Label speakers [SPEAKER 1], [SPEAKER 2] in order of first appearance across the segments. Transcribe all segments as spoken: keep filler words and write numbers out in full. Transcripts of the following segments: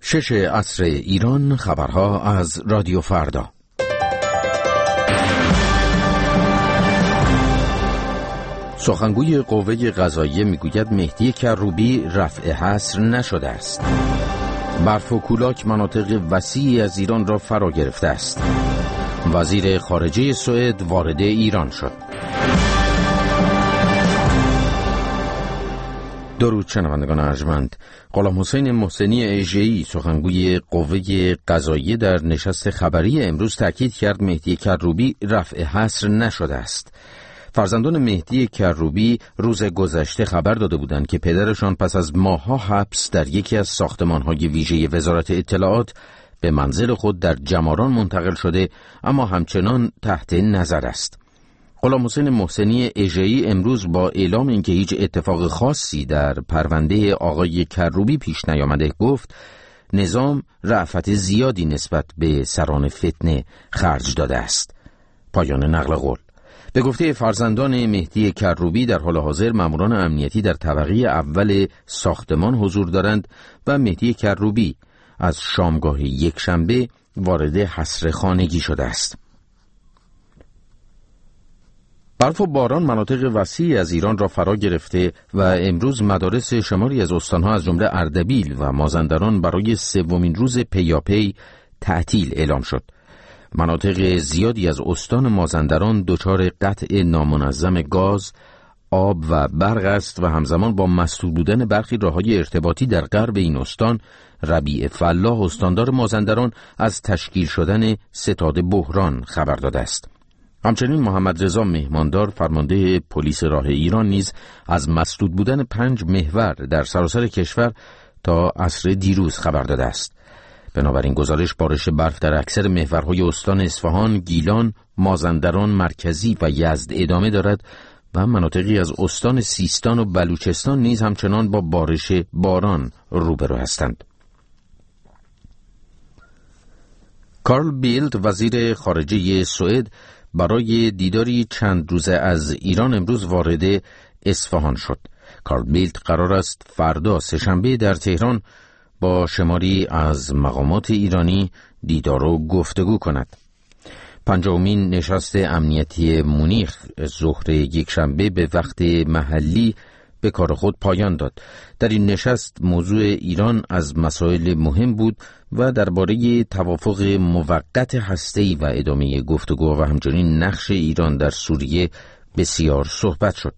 [SPEAKER 1] شش عصر ایران، خبرها از رادیو فردا. سخنگوی قوه قضاییه میگوید مهدی کروبی رفع حصر نشده است. برف و کولاک مناطق وسیعی از ایران را فرا گرفته است. وزیر خارجه سوئد وارد ایران شد. درود شنوندگان ارجمند. غلام حسین محسنی اژه‌ای سخنگوی قوه قضاییه در نشست خبری امروز تاکید کرد مهدی کروبی رفع حصر نشده است. فرزندان مهدی کروبی روز گذشته خبر داده بودند که پدرشان پس از ماه‌ها حبس در یکی از ساختمان‌های ویژه وزارت اطلاعات به منزل خود در جماران منتقل شده، اما همچنان تحت نظر است. غلام حسین محسنی اژه‌ای امروز با اعلام اینکه هیچ اتفاق خاصی در پرونده آقای کروبی پیش نیامده گفت نظام رأفت زیادی نسبت به سران فتنه خرج داده است. پایان نقل قول. به گفته فرزندان مهدی کروبی در حال حاضر ماموران امنیتی در طبقه اول ساختمان حضور دارند و مهدی کروبی از شامگاه یکشنبه وارد حصر خانگی شده است. برف و باران مناطق وسیعی از ایران را فرا گرفته و امروز مدارس شماری از استانها از جمله اردبیل و مازندران برای سومین روز پیاپی تعطیل اعلام شد. مناطق زیادی از استان مازندران دچار قطع نامنظم گاز، آب و برق است و همزمان با مسدود بودن برخی راه‌های ارتباطی در غرب این استان، ربیع فلاح استاندار مازندران از تشکیل شدن ستاد بحران خبر داده است. همچنین محمد رضا مهماندار فرمانده پلیس راه ایران نیز از مسدود بودن پنج محور در سراسر کشور تا عصر دیروز خبر داده است. بنابراین گزارش بارش برف در اکثر محورهای استان اصفهان، گیلان، مازندران مرکزی و یزد ادامه دارد و مناطقی از استان سیستان و بلوچستان نیز همچنان با بارش باران روبرو هستند. کارل بیلد وزیر خارجه سوئد برای دیداری چند روزه از ایران امروز وارد اصفهان شد. کارل بیلد قرار است فردا سه‌شنبه در تهران با شماری از مقامات ایرانی دیدار و گفتگو کند. پنجمین نشست امنیتی مونیخ ظهر یکشنبه به وقت محلی به کار خود پایان داد. در این نشست موضوع ایران از مسائل مهم بود و درباره توافق موقت هسته‌ای و ادامه گفتگو و همچنین نقش ایران در سوریه بسیار صحبت شد.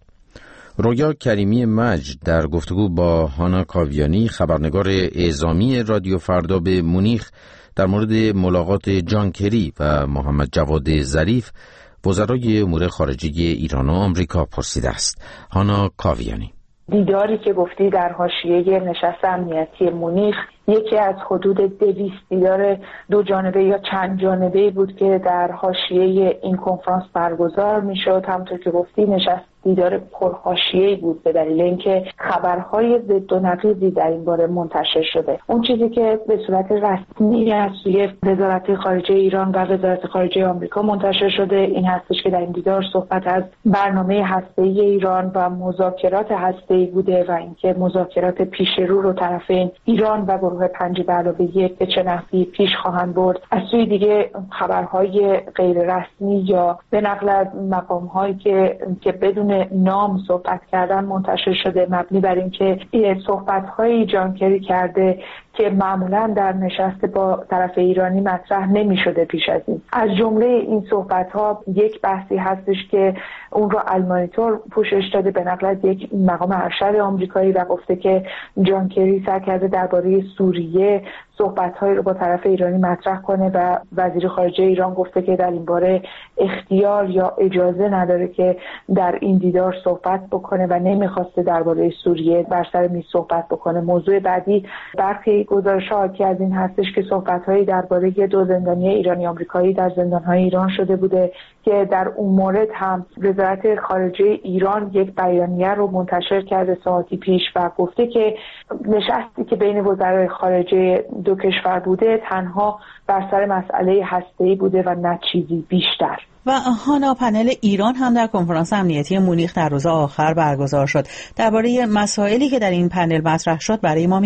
[SPEAKER 1] رویا کریمی مجد در گفتگو با هانا کاویانی خبرنگار اعزامی رادیو فردا به مونیخ در مورد ملاقات جان کری و محمد جواد ظریف وزرای امور خارجه ایران و آمریکا پرسیده است. هانا کاویانی:
[SPEAKER 2] دیداری که گفتی در حاشیه نشست امنیتی مونیخ یکی از حدود دویست دیدار دو جانبه یا چند جانبه‌ای بود که در حاشیه این کنفرانس برگزار میشد. همونطور که گفتی نشست دیدار پرحاشیه‌ای بود به دلیل اینکه خبرهای ضد و نقیضی در این باره منتشر شده. اون چیزی که به صورت رسمی از سوی وزارت خارجه ایران و وزارت خارجه آمریکا منتشر شده این هستش که در این دیدار صحبت از برنامه هسته‌ای ایران و مذاکرات هسته‌ای بوده و اینکه مذاکرات پیش رو رو طرفین ایران و گروه پنج به علاوه یک به چه نحوی پیش خواهند برد. از سوی دیگه خبرهای غیر رسمی یا به نقل از مقام‌هایی که که بدون نام صحبت کردن منتشر شده، مبنی بر اینکه صحبت‌های جان کری کرده که معمولا در نشست با طرف ایرانی مطرح نمی شده پیش از این. از جمله این صحبت‌ها یک بحثی هستش که اون رو المانیتور پوشش داده به نقل از یک مقام ارشد آمریکایی و گفته که جان کری سعی کرده درباره سوریه صحبت‌هایی رو با طرف ایرانی مطرح کنه و وزیر خارجه ایران گفته که در این باره اختیار یا اجازه نداره که در این دیدار صحبت بکنه و نمیخواسته درباره سوریه بر سر میز صحبت بکنه. موضوع بعدی برخی گزارش‌ها حاکی از این هستش که صحبت‌هایی درباره دو زندانی ایرانی آمریکایی در زندان‌های ایران شده بوده که در اون مورد هم وزارت خارجه ایران یک بیانیه رو منتشر کرده ساعتی پیش و گفته که نشستی که بین وزرای خارجه دو کشور بوده تنها بر سر مسئله هسته‌ای بوده و نه چیزی بیشتر.
[SPEAKER 3] و هانا، پنل ایران هم در کنفرانس امنیتی مونیخ در روز آخر برگزار شد. درباره مسائلی که در این پنل مطرح شد برای ما میگی؟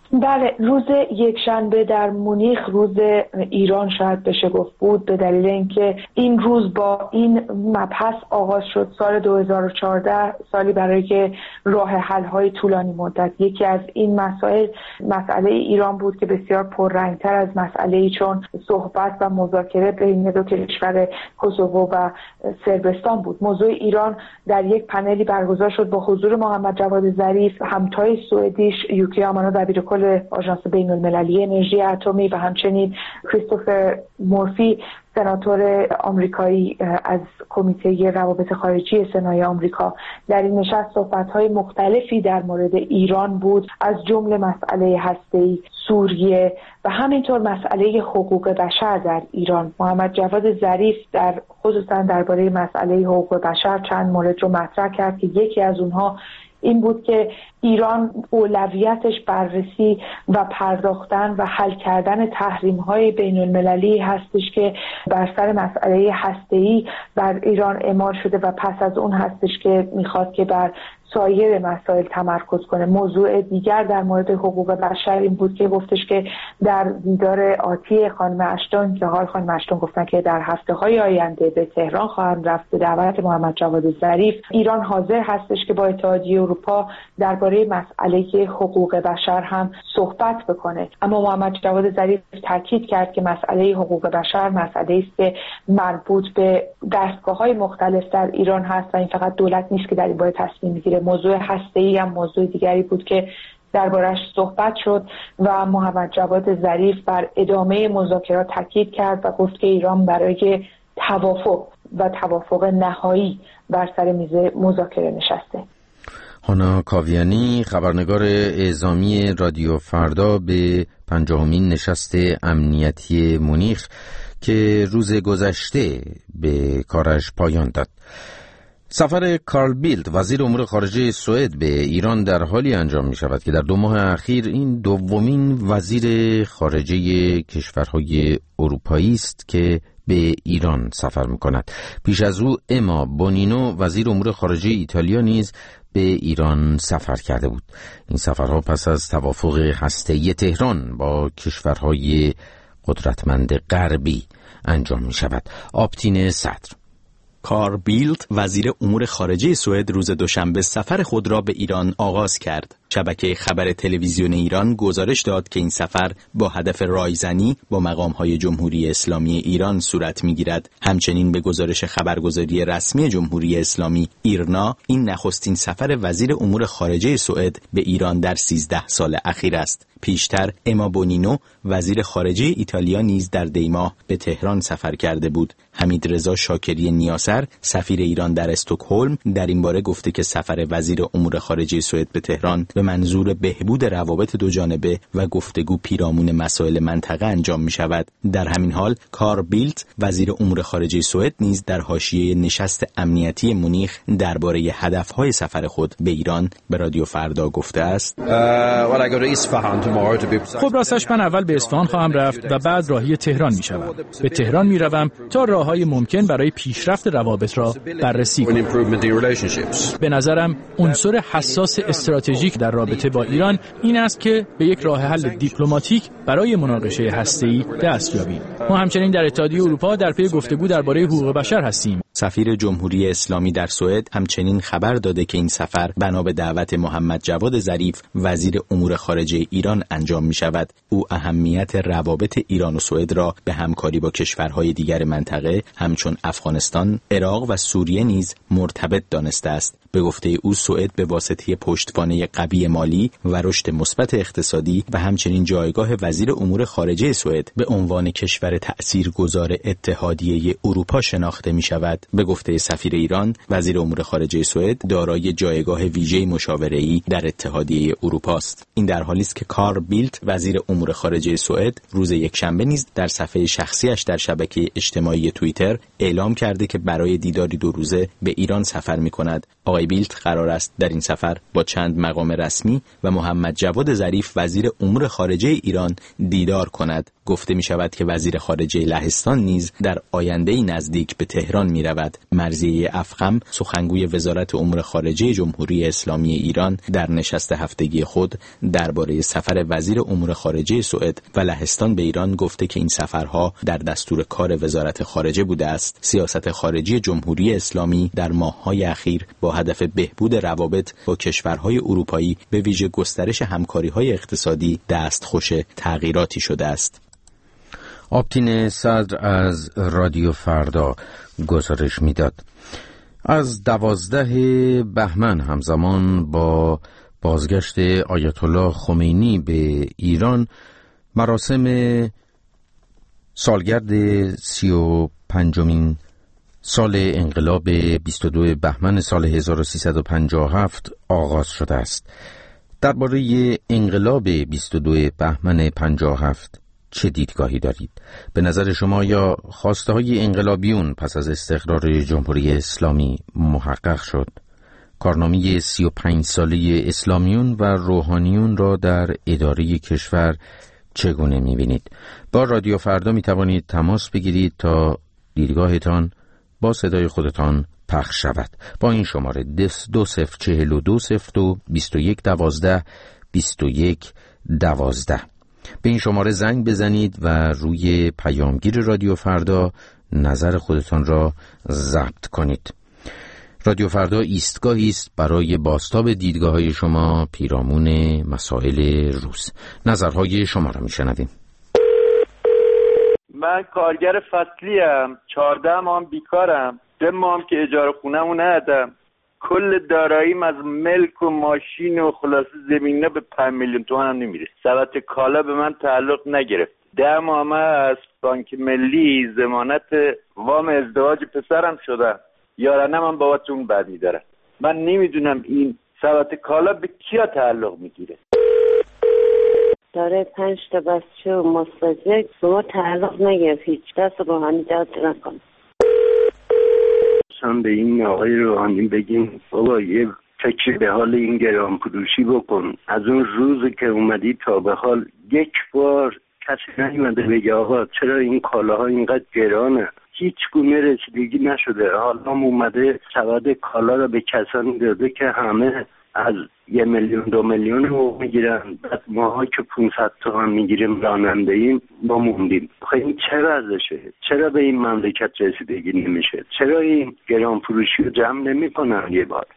[SPEAKER 2] بله، روز یکشنبه در مونیخ روز ایران شاید بشه گفت بود، به دلیل اینکه این روز با این مبحث آغاز شد. سال دو هزار و چهارده سالی برای که راه حل های طولانی مدت. یکی از این مسائل مسئله ایران بود که بسیار پررنگتر از مسئله‌ای چون صحبت و مذاکره بین دو کشور کوسوو و صربستان بود. موضوع ایران در یک پنلی برگزار شد با حضور محمد جواد ظریف، همتای سوئدیش یوکی آمانو دبیر کل آژانس بین المللی انرژی اتمی و همچنین کریستوفر مورفی سناتور آمریکایی از کمیته روابط خارجی سنای آمریکا. در این نشست صحبت‌های مختلفی در مورد ایران بود، از جمله مسئله هسته‌ای سوریه و همینطور مسئله حقوق بشر در ایران. محمد جواد ظریف در خصوصا درباره مسئله حقوق بشر چند مورد رو مطرح کرد که یکی از اونها این بود که ایران اولویتش بررسی و پرداختن و حل کردن تحریم‌های بین‌المللی هستش که بر سر مسئله هسته‌ای بر ایران اعمال شده و پس از اون هستش که میخواد که بر سایر مسائل تمرکز کنه. موضوع دیگر در مورد حقوق بشر این بود که گفتش که در دیدار آتی خانم اشتون که حال خانم اشتون گفتن که در هفته‌های آینده به تهران خواهند رفت به دعوت محمد جواد ظریف، ایران حاضر هستش که با اتحادیه اروپا درباره مسئله حقوق بشر هم صحبت بکنه. اما محمد جواد ظریف تاکید کرد که مسئله حقوق بشر مسئله است که مربوط به دستگاه‌های مختلف در ایران هست و این فقط دولت نیست که در این باره تصمیم میگیره. موضوع هسته‌ای هم موضوع دیگری بود که دربارش صحبت شد و محمد جواد ظریف بر ادامه مذاکرات تاکید کرد و گفت که ایران برای توافق و توافق نهایی بر سر میز مذاکره نشسته.
[SPEAKER 1] هانا کاویانی، خبرنگار اعزامی رادیو فردا، به پنجاهمین نشست امنیتی مونیخ که روز گذشته به کارش پایان داد. سفر کارل بیلت وزیر امور خارجه سوئد به ایران در حالی انجام می شود که در دو ماه اخیر این دومین وزیر خارجه کشورهای اروپایی است که به ایران سفر می کند. پیش از او اما بونینو وزیر امور خارجه ایتالیا نیز به ایران سفر کرده بود. این سفرها پس از توافق هسته‌ای تهران با کشورهای قدرتمند غربی انجام می شود. آبتین صدر.
[SPEAKER 4] کارل بیلت وزیر امور خارجه سوئد روز دوشنبه سفر خود را به ایران آغاز کرد. شبکه خبر تلویزیون ایران گزارش داد که این سفر با هدف رایزنی با مقام‌های جمهوری اسلامی ایران صورت می‌گیرد. همچنین به گزارش خبرگزاری رسمی جمهوری اسلامی ایرنا، این نخستین سفر وزیر امور خارجه سوئد به ایران در سیزده سال اخیر است. پیشتر اما بونینو وزیر خارجه ایتالیا نیز در دیماه به تهران سفر کرده بود. حمید رضا شاکری نیاسر سفیر ایران در استکهلم در این باره گفته که سفر وزیر امور خارجه سوئد به تهران به منظور بهبود روابط دو جانبه و گفتگو پیرامون مسائل منطقه انجام می شود. در همین حال کارل بیلت وزیر امور خارجه سوئد نیز در حاشیه نشست امنیتی مونیخ درباره هدفهای سفر خود به ایران به رادیو فردا گفته است:
[SPEAKER 5] خب راستش من اول به اصفهان خواهم رفت و بعد راهی تهران می شوم. به تهران می روم تا راههای ممکن برای پیشرفت روابط را بررسی کنم. به نظرم عنصر حساس استراتژیک در رابطه با ایران این است که به یک راه حل دیپلماتیک برای مناقشه هسته‌ای دست یابیم. ما همچنین در اتحادیه اروپا در پی گفتگو درباره حقوق بشر هستیم.
[SPEAKER 4] سفیر جمهوری اسلامی در سوئد همچنین خبر داده که این سفر بنا به دعوت محمد جواد ظریف وزیر امور خارجه ایران انجام می شود. او اهمیت روابط ایران و سوئد را به همکاری با کشورهای دیگر منطقه همچون افغانستان، عراق و سوریه نیز مرتبط دانسته است. به گفته او سوئد به واسطه پشتوانه قوی مالی و رشد مثبت اقتصادی و همچنین جایگاه وزیر امور خارجه سوئد به عنوان کشور تأثیرگذار اتحادیه اروپا شناخته می شود. به گفته سفیر ایران، وزیر امور خارجه سوئد دارای جایگاه ویژه مشاوره‌ای در اتحادیه اروپا است. این در حالی است که کارل بیلت وزیر امور خارجه سوئد روز یکشنبه نیز در صفحه شخصیش در شبکه اجتماعی توییتر اعلام کرده که برای دیداری دو روزه به ایران سفر می کند. آقای بیلت قرار است در این سفر با چند مقام رسمی و محمد جواد ظریف وزیر امور خارجه ایران دیدار کند. گفته می شود که وزیر خارجه لهستان نیز در آینده نزدیک به تهران می رود. مرضیه افخم سخنگوی وزارت امور خارجه جمهوری اسلامی ایران در نشست هفتگی خود درباره سفر وزیر امور خارجه سوئد و لهستان به ایران گفته که این سفرها در دستور کار وزارت خارجه بوده است. سیاست خارجی جمهوری اسلامی در ماه‌های اخیر با هدف بهبود روابط با کشورهای اروپایی به ویژه گسترش همکاری‌های اقتصادی دستخوش تغییراتی شده است.
[SPEAKER 1] آبتین صدر از رادیو فردا گزارش میداد. از دوازده بهمن همزمان با بازگشت آیت الله خمینی به ایران مراسم سالگرد سی و پنجمین سال انقلاب بیست و دو بهمن سال هزار و سیصد و پنجاه و هفت آغاز شده است. درباره انقلاب بیست و دو بهمن پنجاه و هفت چه دیدگاهی دارید؟ به نظر شما یا خواسته های انقلابیون پس از استقرار جمهوری اسلامی محقق شد؟ کارنامه سی و پنج ساله اسلامیون و روحانیون را در اداره کشور چگونه می‌بینید؟ با رادیو فردا می‌توانید تماس بگیرید تا دیدگاهتان با صدای خودتان پخش شود. با این شماره دو صفر چهل و دو صفر دو بیست و یک دوازده بیست و یک دوازده به این شماره زنگ بزنید و روی پیامگیر رادیو فردا نظر خودتان را ضبط کنید. رادیو فردا ایستگاهی است برای بازتاب دیدگاه‌های شما پیرامون مسائل روز. نظرهای شما را میشنویم.
[SPEAKER 6] من کارگر فصلیم، چهارده ماه بیکارم، سه ماه که اجاره خونه‌مو ندادم. کل داراییم از ملک و ماشین و خلاصه زمینه به پنج میلیون تومان هم نمیره. سبد کالا به من تعلق نگرفت. ده ماه از بانک ملی ضمانت وام ازدواج پسرم شدم. یارانه من باباتون بعد میدارم. من نمیدونم این سبد کالا به کیا تعلق میگیره.
[SPEAKER 7] داره پنج تا بچه و مستجد به ما تعلق نگرفت، هیچ دست روحانی جهت نکن.
[SPEAKER 8] شما به این آقای روحانی بگیم بابا یه فکر به حال این گران فروشی بکن. از اون روزی که اومدی تا به حال یک بار کسی نیومده بگه آقا چرا این کالاها اینقدر گرانه. هیچ گونه رسیدگی نشده. حالا اومده سبد کالا رو به کسانی داده که همه از یه میلیون دو میلیون رو میگیرن، بعد ماها که پونصد تومن میگیریم راننده ایم ما موندیم. خب این چه وضعشه؟ چرا به این مملکت رسیدگی نمیشه؟ چرا این گران فروشی رو جمع نمی کنن یه بار؟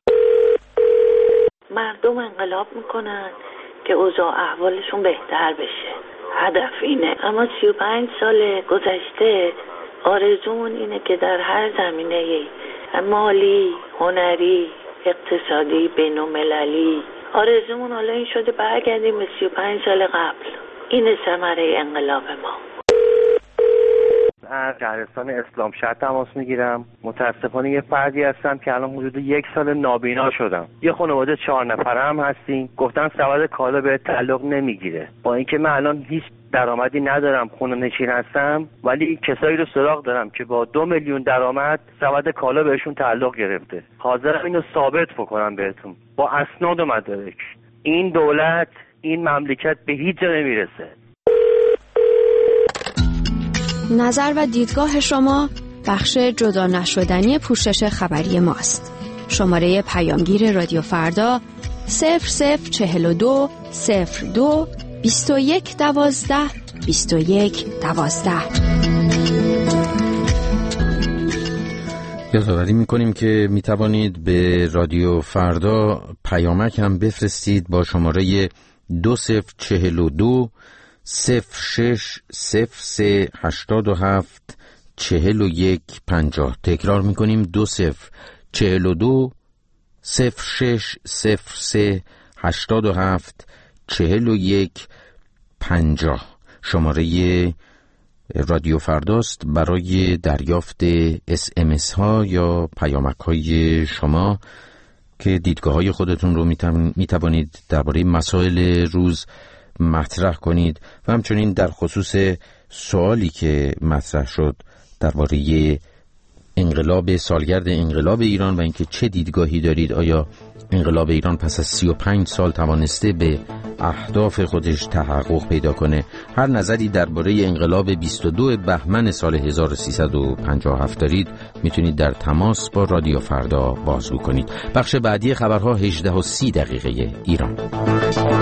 [SPEAKER 7] مردم انقلاب میکنن که اوضاع احوالشون بهتر بشه، هدف اینه. اما سی و پنج سال گذشته آرزومون اینه که در هر زمینه مالی، هنری، اقتصادی، بین‌المللی آرزومون حالا این شده برگردیم به سی و پنج سال قبل. این ثمره انقلاب ما.
[SPEAKER 9] از شهرستان اسلام شهر تماس میگیرم. متاسفانه یه فردی هستم که الان حدود یک سال نابینا شدم. یه خانواده چهار نفره هم هستیم. گفتن سبد کالا به تعلق نمیگیره. با اینکه من الان هیچ درآمدی ندارم، خونه نشین هستم، ولی کسایی رو سراغ دارم که با دو میلیون درآمد سبد کالا بهشون تعلق گرفته. حاضرم اینو ثابت بکنم بهتون با اسناد و مدارک. این دولت، این مملکت به هیچ جا نمیرسه.
[SPEAKER 10] نظر و دیدگاه شما بخش جدا نشدنی پوشش خبری ماست. شماره پیامگیر رادیو فردا صفر صفر چهل و دو صفر دو بیست و یک دوازده بیست و یک دوازده.
[SPEAKER 1] یادآوری میکنیم که میتوانید به رادیو فردا پیامک هم بفرستید با شماره دو صفر چهل و دو صفر شش صفر سه هشتاد و هفت چهل و یک پنجاه. تکرار میکنیم دو صفر چهل و دو صفر شش صفر سه هشتاد و هفت چهل و یک پنجاه. شماره رادیو فرداست برای دریافت اس ام اس ها یا پیامک های شما که دیدگاه های خودتون رو میتوانید درباره مسائل روز مطرح کنید و همچنین در خصوص سوالی که مطرح شد درباره انقلاب، سالگرد انقلاب ایران و اینکه چه دیدگاهی دارید. آیا انقلاب ایران پس از سی و پنج سال توانسته به اهداف خودش تحقق پیدا کنه؟ هر نظری درباره انقلاب بیست و دو بهمن سال هزار و سیصد و پنجاه و هفت دارید میتونید در تماس با رادیو فردا بازگو کنید. بخش بعدی خبرها هجده و سی دقیقه ایران.